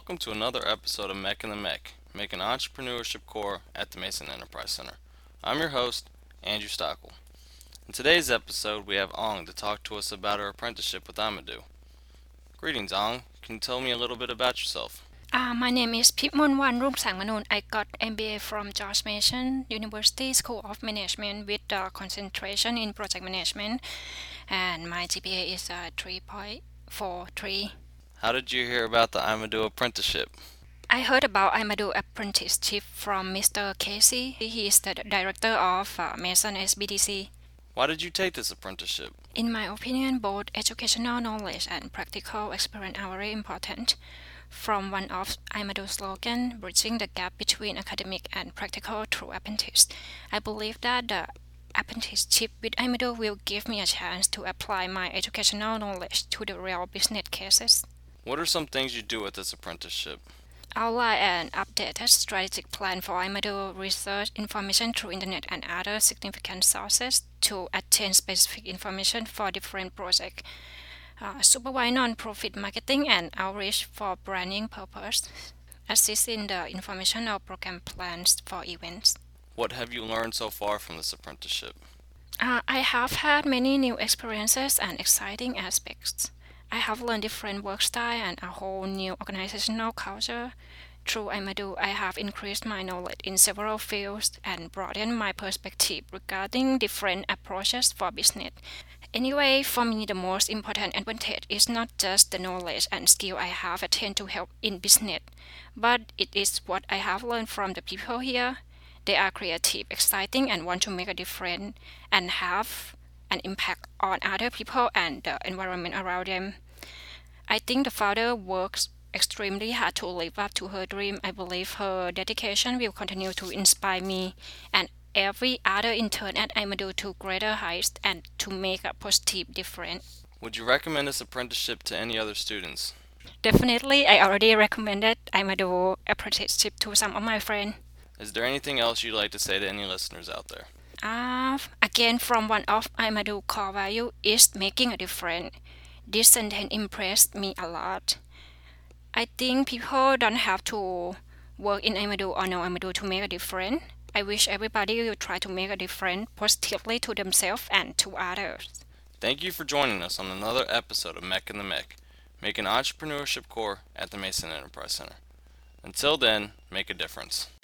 welcome to another episode of Mech in the Mech, making entrepreneurship core at the Mason Enterprise Center. I'm your host, Andrew Stockel. In today's episode, we have Ong to talk to us about her apprenticeship with Amadou. Greetings, Ong. Can you tell me a little bit about yourself? My name is Pipmonwan Rumsangmanun. I got MBA from George Mason University School of Management with concentration in project management, and my GPA is 3.43. How did you hear about the Amadou apprenticeship? I heard about Amadou apprenticeship from Mr. Casey. He is the director of Mason SBDC. Why did you take this apprenticeship? In my opinion, both educational knowledge and practical experience are very important. From one of Amadou's slogan, bridging the gap between academic and practical through apprentice, I believe that the apprenticeship with Amadou will give me a chance to apply my educational knowledge to the real business cases. What are some things you do with this apprenticeship? Outline an updated strategic plan for Amadou, research information through internet and other significant sources to attain specific information for different projects. Supervise non-profit marketing and outreach for branding purpose. Assist in the informational program plans for events. What have you learned so far from this apprenticeship? I have had many new experiences and exciting aspects. I have learned different work style and a whole new organizational culture. Through Amadou, I have increased my knowledge in several fields and broadened my perspective regarding different approaches for business. Anyway, for me, the most important advantage is not just the knowledge and skill I have attained to help in business, but it is what I have learned from the people here. They are creative, exciting, and want to make a difference and have an impact on other people and the environment around them. I think the founder works extremely hard to live up to her dream. I believe her dedication will continue to inspire me and every other intern at Amadou to greater heights and to make a positive difference. Would you recommend this apprenticeship to any other students? Definitely, I already recommended Amadou apprenticeship to some of my friends. Is there anything else you'd like to say to any listeners out there? Again, from one of Amadou core value is making a difference. This sentence impressed me a lot. I think people don't have to work in Amadou or know Amadou to make a difference. I wish everybody will try to make a difference positively to themselves and to others. Thank you for joining us on another episode of Mech in the Mech, making entrepreneurship core at the Mason Enterprise Center. Until then, make a difference.